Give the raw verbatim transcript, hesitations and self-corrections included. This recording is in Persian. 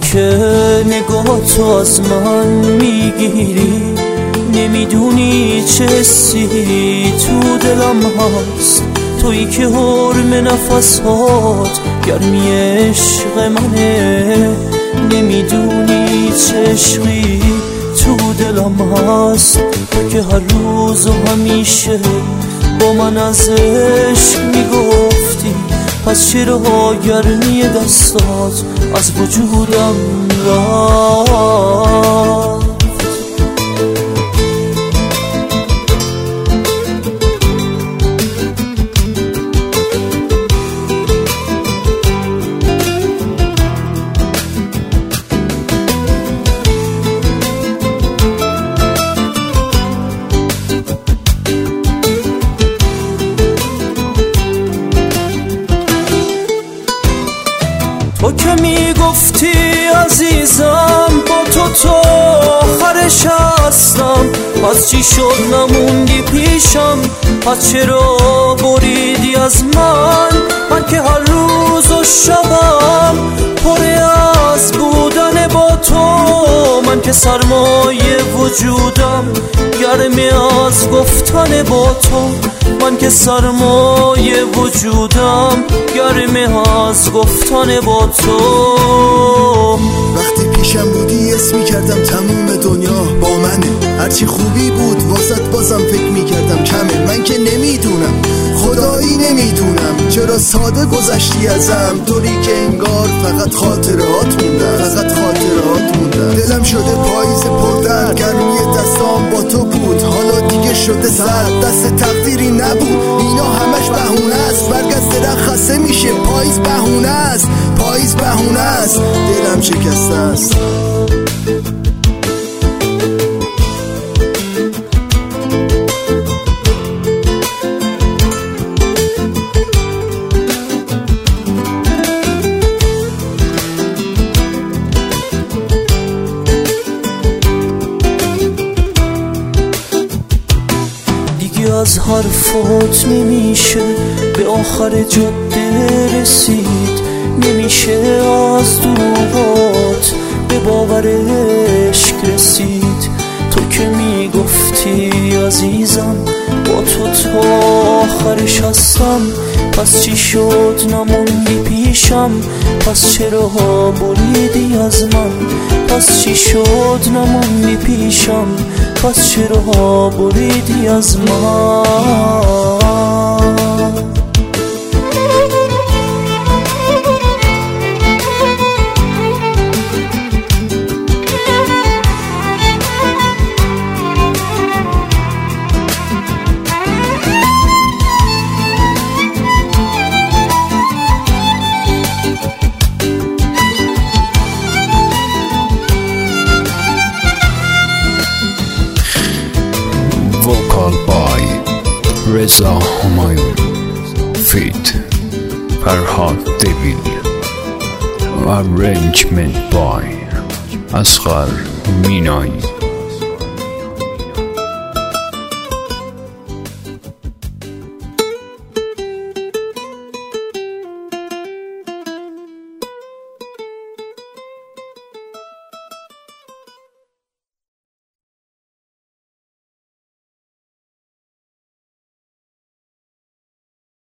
که نگاه تو از من میگیری، نمیدونی چه حسی تو دلم هست. تویی که حرم نفسات گرمی عشق منه، نمیدونی چه عشقی تو دلم هست. تو که هر روز و همیشه با من از عشق میگفتی، پس چرا گرمی دستات از وجودم رفت؟ تو که میگفتی عزیزم با تو تا آخرش هستم، پس چی شد نموندی پیشم؟ پس چرا بریدی از من؟ من که هر روز و شبم پر از بودن با تو، من که سرمایه وجودم گرمی از گفتن با تو، من که سرمایه وجودم گرمی از گفتن با تو. وقتی پیشم بودی اسم میکردم تموم دنیا با منه، هرچی خوبی بود واسط بازم فکر میکردم کمه. من که نمیدونم خدایی نمیدونم چرا ساده گذشتی ازم، طوری که انگار فقط خاطرات موندن، فقط خاطرات موندن. دلم شده پاییز پردرد، گرمی دستام با تو بود، حالا دیگه شده سرد، دست تقدیری نبود. اینا همش بهونه است، برگ از درخت خسته میشه، پاییز بهونه است، پاییز بهونه است. دلم شکسته است. از حرفات نمیشه به آخر جاده رسید، نمیشه از دروغات به باور عشق رسید. تو که میگفتی عزیزم با تو تا آخرش هستم، پس چی شد نموندی پیشم؟ پس چرا بریدی از من؟ پس چی شد نموندی پیشم؟ پس چرا بریدی از من؟ Vocal by Reza Humayun, feat. Farhad Devil, arrangement by Asghar Minai.